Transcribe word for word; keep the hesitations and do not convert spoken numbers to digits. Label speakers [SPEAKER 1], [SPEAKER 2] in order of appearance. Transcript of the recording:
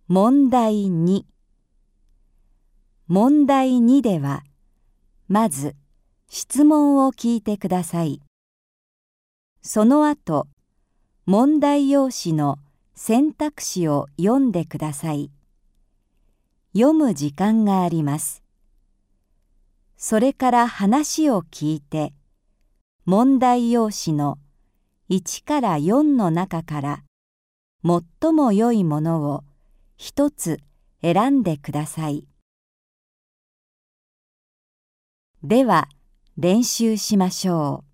[SPEAKER 1] 問題に。問題にでは、まず質問を聞いてください。その後、問題用紙の選択肢を読んでください。読む時間があります。それから話を聞いて、問題用紙のいちからよんの中から最も良いものを一つ選んでください。では練習しましょう。